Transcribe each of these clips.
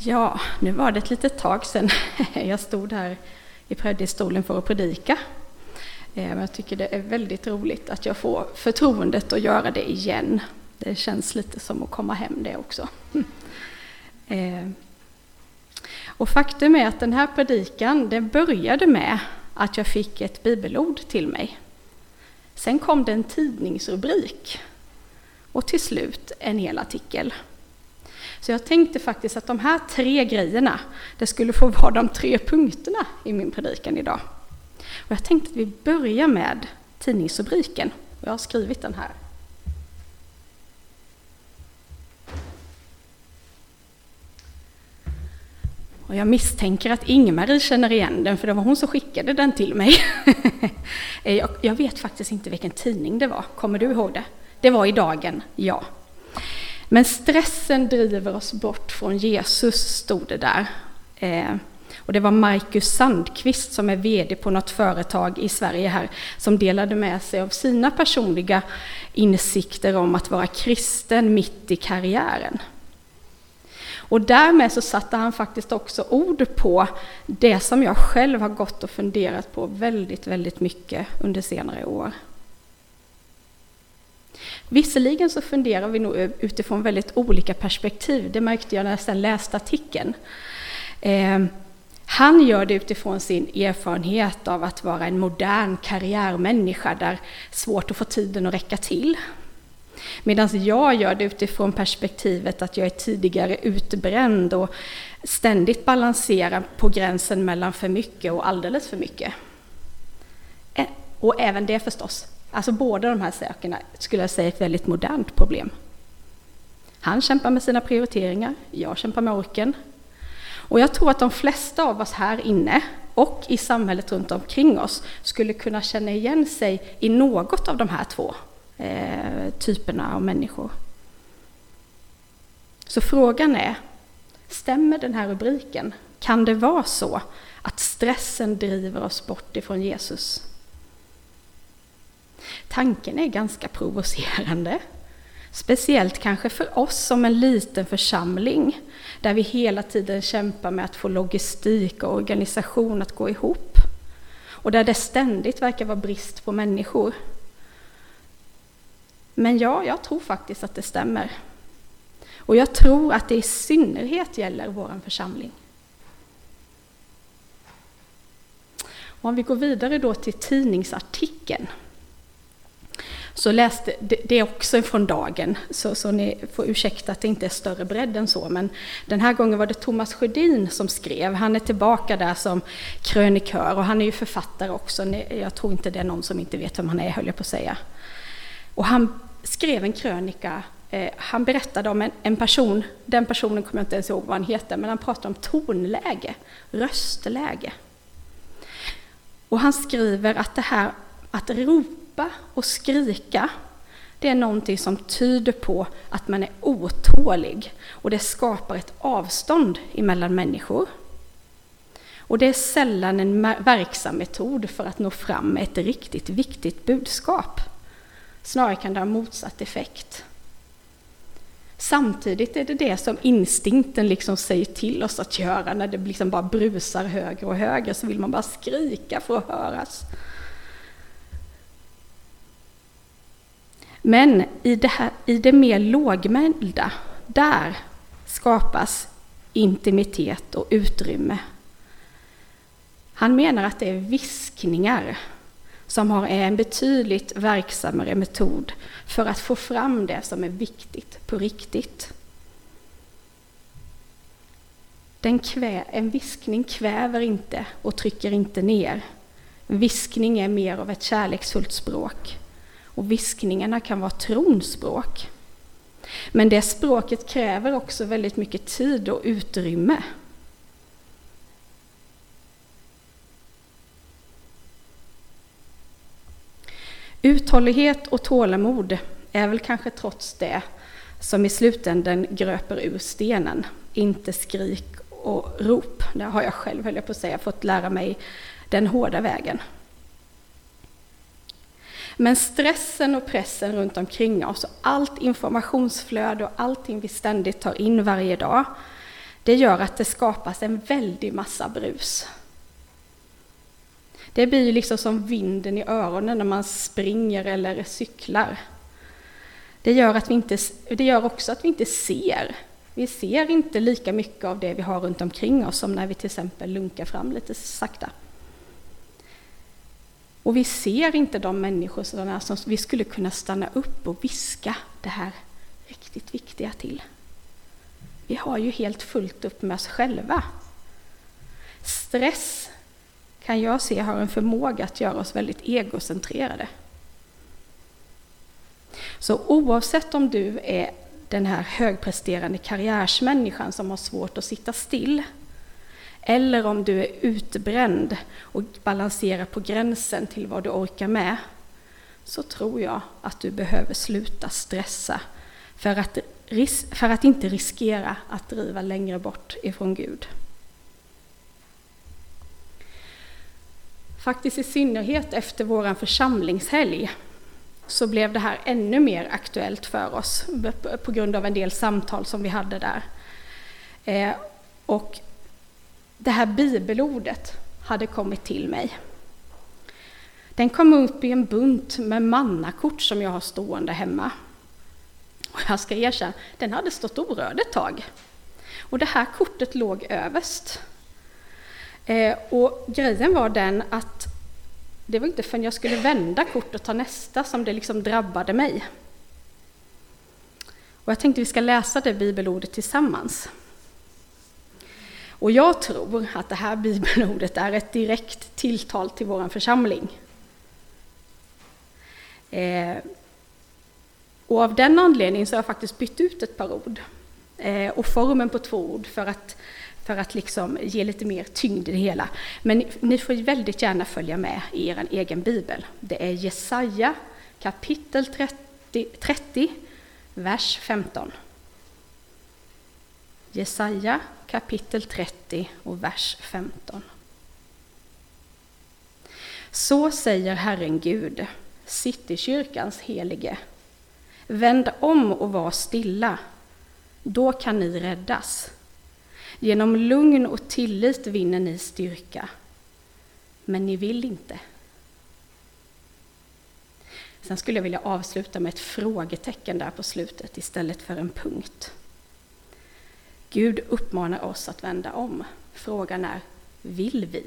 Ja, nu var det ett litet tag sedan jag stod här i predikstolen för att predika. Men jag tycker det är väldigt roligt att jag får förtroendet att göra det igen. Det känns lite som att komma hem det också. Och faktum är att den här predikan, det började med att jag fick ett bibelord till mig. Sen kom det en tidningsrubrik och till slut en hel artikel. Så jag tänkte faktiskt att de här 3 grejerna, det skulle få vara de 3 punkterna i min predikan idag. Och jag tänkte att vi börjar med tidningsrubriken. Jag har skrivit den här. Och jag misstänker att Ingmarie känner igen den, för det var hon som skickade den till mig. Jag vet faktiskt inte vilken tidning det var. Kommer du ihåg det? Det var i Dagen, ja. Men stressen driver oss bort från Jesus, stod det där. Och det var Marcus Sandqvist som är vd på något företag i Sverige här, som delade med sig av sina personliga insikter om att vara kristen mitt i karriären. Och därmed så satte han faktiskt också ord på det som jag själv har gått och funderat på väldigt, väldigt mycket under senare år. Visserligen så funderar vi nog utifrån väldigt olika perspektiv. Det märkte jag när jag sedan läste artikeln. Han gör det utifrån sin erfarenhet av att vara en modern karriärmänniska där det är svårt att få tiden att räcka till. Medan jag gör det utifrån perspektivet att jag är tidigare utbränd och ständigt balanserar på gränsen mellan för mycket och alldeles för mycket. Och även det förstås. Alltså båda de här sakerna skulle jag säga är ett väldigt modernt problem. Han kämpar med sina prioriteringar, jag kämpar med orken. Och jag tror att de flesta av oss här inne och i samhället runt omkring oss skulle kunna känna igen sig i något av de här 2 typerna av människor. Så frågan är, stämmer den här rubriken? Kan det vara så att stressen driver oss bort ifrån Jesus? Tanken är ganska provocerande. Speciellt kanske för oss som en liten församling där vi hela tiden kämpar med att få logistik och organisation att gå ihop. Och där det ständigt verkar vara brist på människor. Men ja, jag tror faktiskt att det stämmer. Och jag tror att det i synnerhet gäller vår församling. Och om vi går vidare då till tidningsartikeln. Så läste det också från Dagen, så ni får ursäkta att det inte är större bredd än så. Men den här gången var det Thomas Sjödin som skrev. Han är tillbaka där som krönikör och han är ju författare också. Jag tror inte det är någon som inte vet vem han är, höll jag på att säga. Och han skrev en krönika. Han berättade om en person, den personen kommer jag inte ens ihåg vad han heter, men han pratade om tonläge, röstläge. Och han skriver att det här att ropa och skrika, det är någonting som tyder på att man är otålig och det skapar ett avstånd emellan människor. Och det är sällan en verksam metod för att nå fram med ett riktigt viktigt budskap. Snarare kan det ha motsatt effekt. Samtidigt är det som instinkten liksom säger till oss att göra när det liksom bara brusar högre och högre, så vill man bara skrika för att höras. Men i det mer lågmälda, där skapas intimitet och utrymme. Han menar att det är viskningar som är en betydligt verksammare metod för att få fram det som är viktigt på riktigt. En viskning kväver inte och trycker inte ner. Viskning är mer av ett kärleksfullt språk. Och viskningarna kan vara tronspråk. Men det språket kräver också väldigt mycket tid och utrymme. Uthållighet och tålamod är väl kanske trots det som i slutändan gröper ur stenen. Inte skrik och rop. Det har jag själv, höll jag på att säga, fått lära mig den hårda vägen. Men stressen och pressen runt omkring oss och allt informationsflöde och allting vi ständigt tar in varje dag, det gör att det skapas en väldig massa brus. Det blir ju liksom som vinden i öronen när man springer eller cyklar. Det gör också att vi inte ser. Vi ser inte lika mycket av det vi har runt omkring oss som när vi till exempel lunkar fram lite sakta. Och vi ser inte de människor som vi skulle kunna stanna upp och viska det här riktigt viktiga till. Vi har ju helt fullt upp med oss själva. Stress kan jag se har en förmåga att göra oss väldigt egocentrerade. Så oavsett om du är den här högpresterande karriärsmänniskan som har svårt att sitta still, eller om du är utbränd och balanserar på gränsen till vad du orkar med, så tror jag att du behöver sluta stressa för att inte riskera att driva längre bort ifrån Gud. Faktiskt i synnerhet efter våran församlingshelg så blev det här ännu mer aktuellt för oss på grund av en del samtal som vi hade där. Och det här bibelordet hade kommit till mig. Den kom upp i en bunt med mannakort som jag har stående hemma. Och jag ska erkänna, den hade stått orörd ett tag. Och det här kortet låg överst. Och grejen var den att det var inte förrän jag skulle vända kortet och ta nästa som det liksom drabbade mig. Och jag tänkte vi ska läsa det bibelordet tillsammans. Och jag tror att det här bibelordet är ett direkt tilltal till vår församling. Och av den anledningen så har jag faktiskt bytt ut ett par ord. Och formen på 2 ord för att liksom ge lite mer tyngd i det hela. Men ni får väldigt gärna följa med i er egen bibel. Det är Jesaja kapitel 30, vers 15. Jesaja kapitel 30 och vers 15. Så säger Herren Gud, Citykyrkans helige. Vänd om och var stilla, då kan ni räddas. Genom lugn och tillit vinner ni styrka, men ni vill inte. Sen skulle jag vilja avsluta med ett frågetecken där på slutet istället för en punkt. Gud uppmanar oss att vända om. Frågan är, vill vi?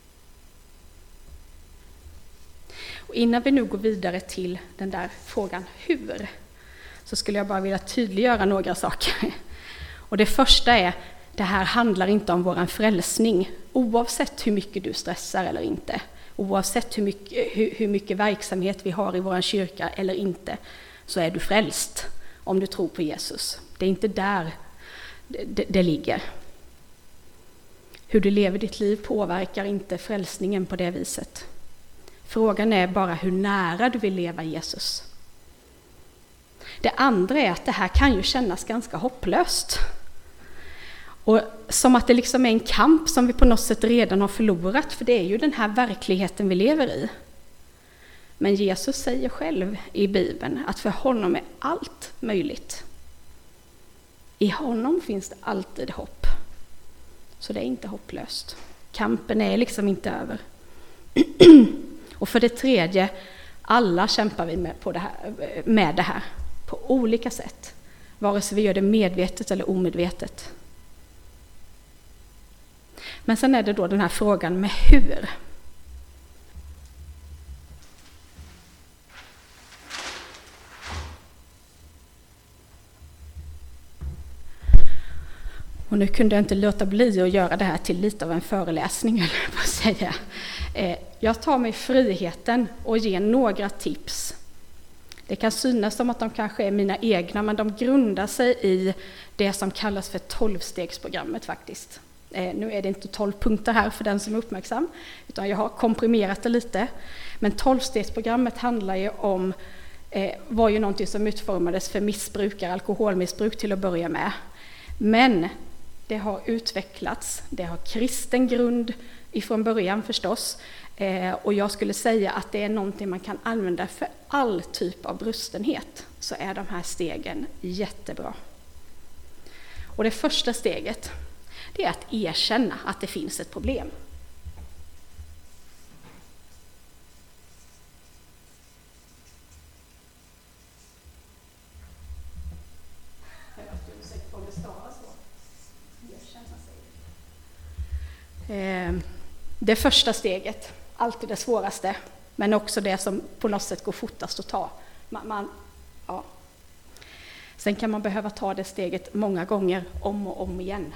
Och innan vi nu går vidare till den där frågan hur, så skulle jag bara vilja tydliggöra några saker. Och det första är, det här handlar inte om våran frälsning, oavsett hur mycket du stressar eller inte, oavsett hur mycket verksamhet vi har i våran kyrka eller inte, så är du frälst om du tror på Jesus. Det är inte där det ligger. Hur du lever ditt liv påverkar inte frälsningen på det viset. Frågan är bara hur nära du vill leva Jesus. Det andra är att det här kan ju kännas ganska hopplöst. Och som att det liksom är en kamp som vi på något sätt redan har förlorat, för det är ju den här verkligheten vi lever i. Men Jesus säger själv i Bibeln att för honom är allt möjligt. I honom finns det alltid hopp. Så det är inte hopplöst. Kampen är liksom inte över. Och för det tredje, alla kämpar vi med det här på olika sätt. Vare sig vi gör det medvetet eller omedvetet. Men sen är det då den här frågan med hur. Och nu kunde jag inte låta bli att göra det här till lite av en föreläsning, eller på att säga. Jag tar mig friheten och ger några tips. Det kan synas som att de kanske är mina egna, men de grundar sig i det som kallas för 12-stegsprogrammet faktiskt. Nu är det inte 12 punkter här för den som är uppmärksam, utan jag har komprimerat det lite. Men 12-stegsprogrammet handlar ju om, var ju någonting som utformades för missbrukare, alkoholmissbruk till att börja med. Men det har utvecklats, det har kristen grund ifrån början förstås. Och jag skulle säga att det är någonting man kan använda för all typ av brustenhet. Så är de här stegen jättebra. Och det första steget, det är att erkänna att det finns ett problem. Det första steget, alltid det svåraste, men också det som på något sätt går fortast att ta. Ja. Sen kan man behöva ta det steget många gånger, om och om igen.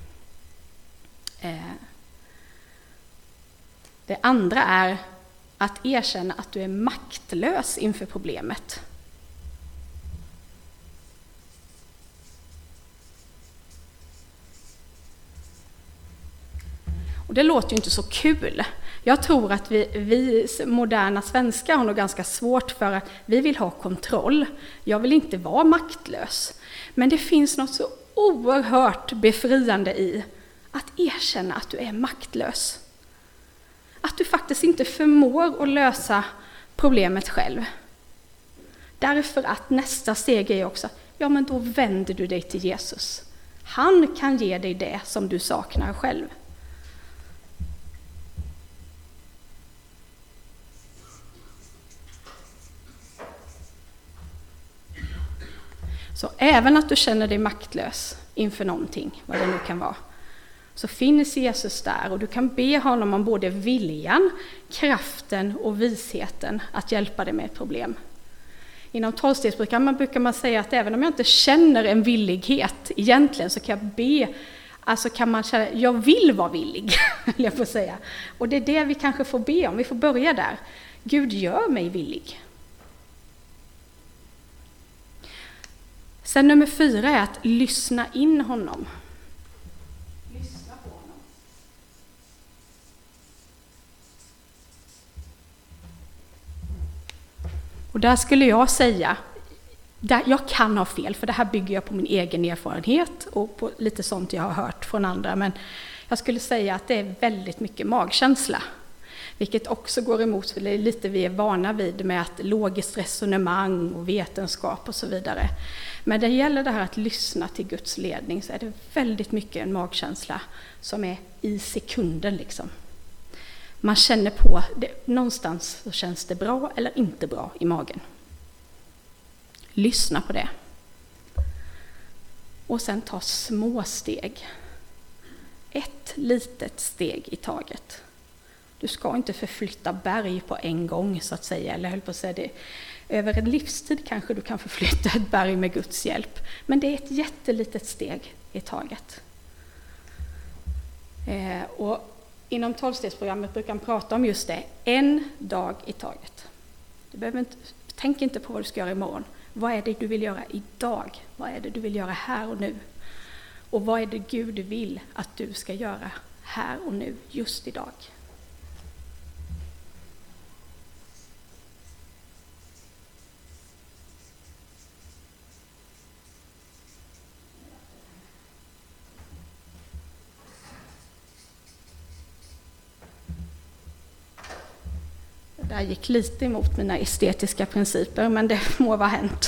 Det andra är att erkänna att du är maktlös inför problemet. Och det låter ju inte så kul. Jag tror att vi moderna svenskar har nog ganska svårt för att vi vill ha kontroll. Jag vill inte vara maktlös. Men det finns något så oerhört befriande i att erkänna att du är maktlös. Att du faktiskt inte förmår att lösa problemet själv. Därför att nästa steg är också, ja men då vänder du dig till Jesus. Han kan ge dig det som du saknar själv. Så även att du känner dig maktlös inför någonting, vad det nu kan vara, så finns Jesus där och du kan be honom om både viljan, kraften och visheten att hjälpa dig med ett problem. Inom 12-stegsprogrammet brukar man säga att även om jag inte känner en villighet egentligen så kan jag be, alltså kan man känna, jag vill vara villig, jag får säga. Och det är det vi kanske får be om, vi får börja där. Gud, gör mig villig. Sen nummer 4 är att lyssna in honom. Lyssna på honom. Och där skulle jag säga, jag kan ha fel, för det här bygger jag på min egen erfarenhet och på lite sånt jag har hört från andra, men jag skulle säga att det är väldigt mycket magkänsla. Vilket också går emot, för det är lite vi är vana vid med att logiskt resonemang och vetenskap och så vidare. Men det gäller det här att lyssna till Guds ledning, så är det väldigt mycket en magkänsla som är i sekunden liksom. Man känner på det, någonstans så känns det bra eller inte bra i magen. Lyssna på det. Och sen ta små steg. Ett litet steg i taget. Du ska inte förflytta berg på en gång så att säga, eller höll på att säga det. Över en livstid kanske du kan förflytta ett berg med Guds hjälp. Men det är ett jättelitet steg i taget. Och inom 12-stegsprogrammet brukar man prata om just det. En dag i taget. Tänk inte på vad du ska göra imorgon. Vad är det du vill göra idag? Vad är det du vill göra här och nu? Och vad är det Gud vill att du ska göra här och nu, just idag? Det där gick lite emot mina estetiska principer, men det må vara hänt.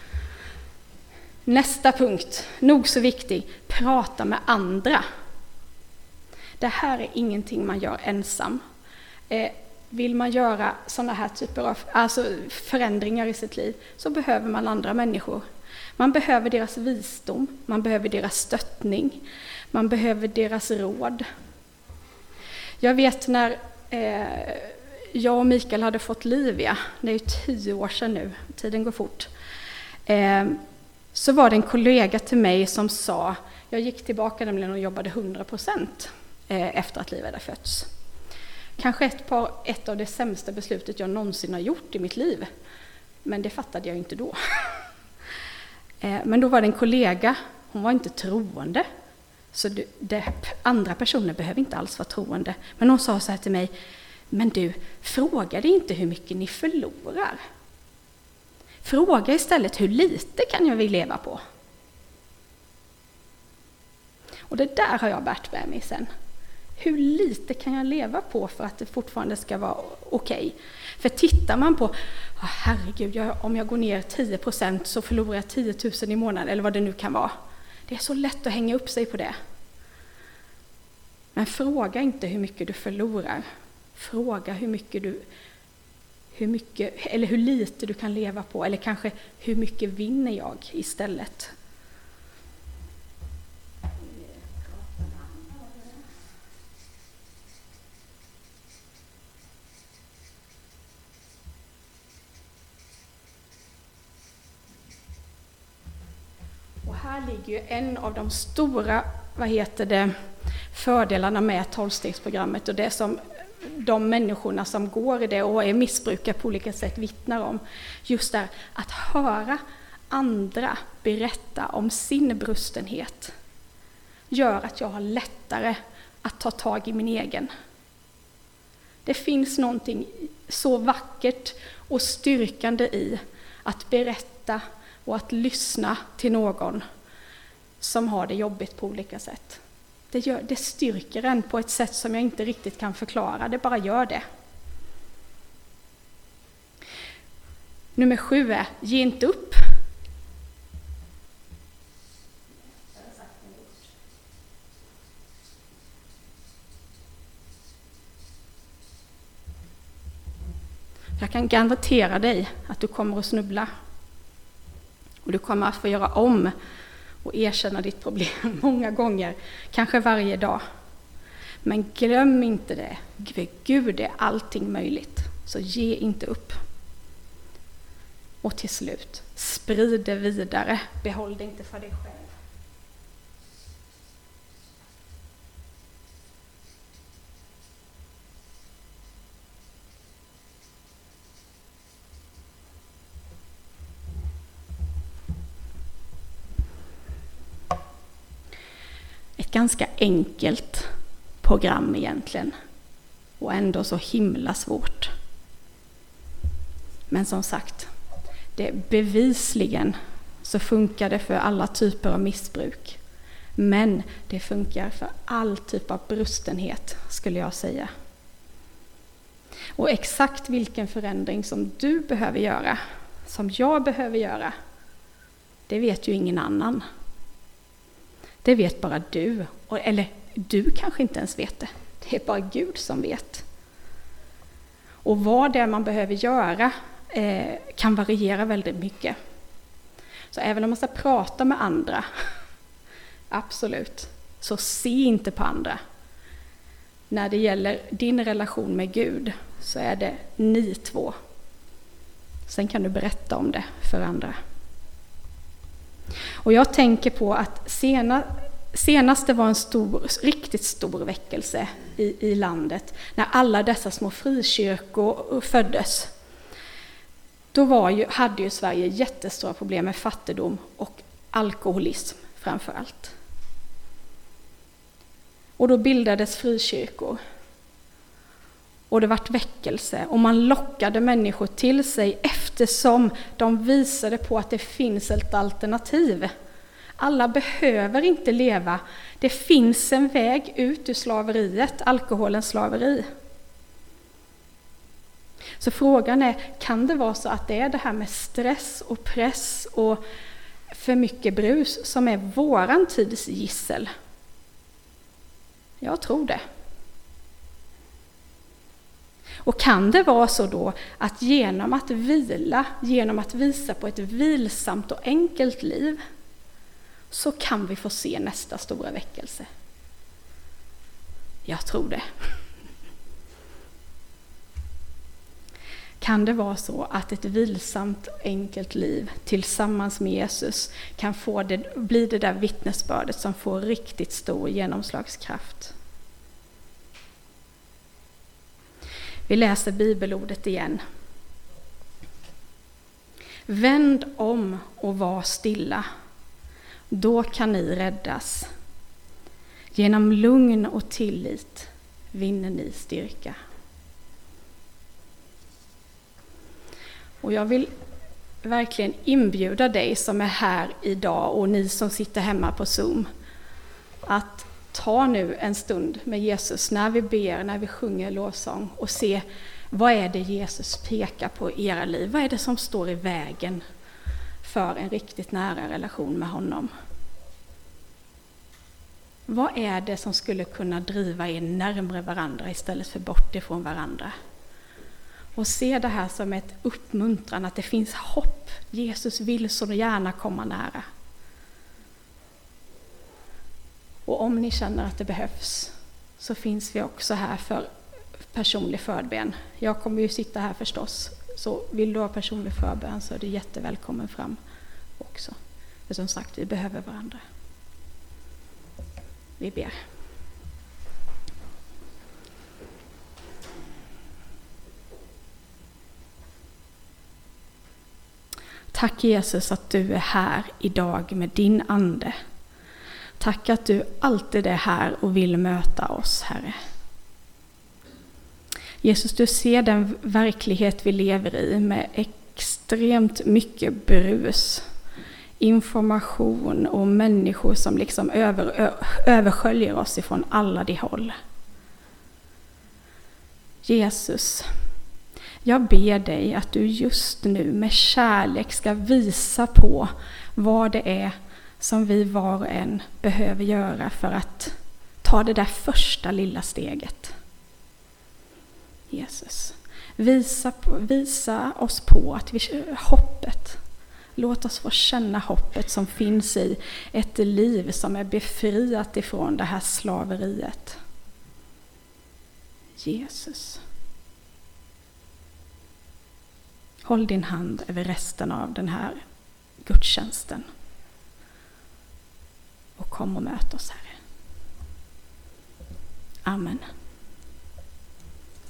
Nästa punkt, nog så viktig, prata med andra. Det här är ingenting man gör ensam. Vill man göra sådana här typer av förändringar i sitt liv så behöver man andra människor. Man behöver deras visdom, man behöver deras stöttning, man behöver deras råd. Jag vet när jag och Mikael hade fått Livia, det är ju 10 år sedan nu, tiden går fort. Så var det en kollega till mig som sa, jag gick tillbaka nämligen och jobbade 100% efter att Livia hade fötts. Kanske ett av det sämsta beslutet jag någonsin har gjort i mitt liv. Men det fattade jag inte då. Men då var det en kollega, hon var inte troende. Så andra personer behöver inte alls vara troende. Men hon sa så här till mig, men du, fråga dig inte hur mycket ni förlorar. Fråga istället hur lite kan jag vilja leva på. Och det där har jag bärt med mig sen. Hur lite kan jag leva på för att det fortfarande ska vara okej? För tittar man på, herregud, om jag går ner 10% så förlorar jag 10 000 i månaden, eller vad det nu kan vara. Det är så lätt att hänga upp sig på det. Men fråga inte hur mycket du förlorar. Fråga hur lite du kan leva på, eller kanske hur mycket vinner jag istället. Och här ligger ju en av de stora, fördelarna med 12-stegsprogrammet, och det som de människorna som går i det och är missbrukare på olika sätt vittnar om. Just där, att höra andra berätta om sin brustenhet gör att jag har lättare att ta tag i min egen. Det finns någonting så vackert och styrkande i att berätta och att lyssna till någon som har det jobbigt på olika sätt. Det styrker en på ett sätt som jag inte riktigt kan förklara. Det bara gör det. Nummer 7 är: ge inte upp. Jag kan garantera dig att du kommer att snubbla. Och du kommer att få göra om och erkänna ditt problem många gånger, kanske varje dag. Men glöm inte det, för Gud är allting möjligt. Så ge inte upp. Och till slut, sprid det vidare. Behåll det inte för dig själv. Ett ganska enkelt program egentligen, och ändå så himla svårt. Men som sagt, det bevisligen så funkar det för alla typer av missbruk. Men det funkar för all typ av brustenhet, skulle jag säga. Och exakt vilken förändring som du behöver göra, som jag behöver göra, det vet ju ingen annan. Det vet bara du, eller du kanske inte ens vet det. Det är bara Gud som vet. Och vad det är man behöver göra kan variera väldigt mycket. Så även om man ska prata med andra, absolut, så se inte på andra. När det gäller din relation med Gud så är det ni två. Sen kan du berätta om det för andra. Och jag tänker på att senast det var en riktigt stor väckelse i landet, när alla dessa små frikyrkor föddes. Då hade ju Sverige jättestora problem med fattigdom och alkoholism framför allt. Och då bildades frikyrkor. Och det vart väckelse, och man lockade människor till sig eftersom de visade på att det finns ett alternativ. Alla behöver inte leva. Det finns en väg ut ur slaveriet, alkoholens slaveri. Så frågan är, kan det vara så att det är det här med stress och press och för mycket brus som är våran tids gissel? Jag tror det. Och kan det vara så då att genom att vila, genom att visa på ett vilsamt och enkelt liv, så kan vi få se nästa stora väckelse? Jag tror det. Kan det vara så att ett vilsamt och enkelt liv tillsammans med Jesus kan bli det där vittnesbördet som får riktigt stor genomslagskraft? Vi läser bibelordet igen. Vänd om och var stilla. Då kan ni räddas. Genom lugn och tillit vinner ni styrka. Och jag vill verkligen inbjuda dig som är här idag och ni som sitter hemma på Zoom att ta nu en stund med Jesus när vi ber, när vi sjunger lovsång, och se vad är det Jesus pekar på i era liv. Vad är det som står i vägen för en riktigt nära relation med honom? Vad är det som skulle kunna driva er närmare varandra istället för bort ifrån varandra? Och se det här som ett uppmuntran att det finns hopp. Jesus vill så gärna komma nära. Och om ni känner att det behövs så finns vi också här för personlig förbön. Jag kommer ju sitta här förstås. Så vill du ha personlig förbön så är du jättevälkommen fram också. För som sagt, vi behöver varandra. Vi ber. Tack Jesus att du är här idag med din ande. Tack att du alltid är här och vill möta oss, Herre. Jesus, du ser den verklighet vi lever i med extremt mycket brus, information och människor som liksom översköljer oss ifrån alla de håll. Jesus, jag ber dig att du just nu med kärlek ska visa på vad det är som vi var och en behöver göra för att ta det där första lilla steget. Jesus, visa oss på att hoppet. Låt oss få känna hoppet som finns i ett liv som är befriat ifrån det här slaveriet. Jesus. Håll din hand över resten av den här gudstjänsten. Och kom och möt oss, Herre. Amen.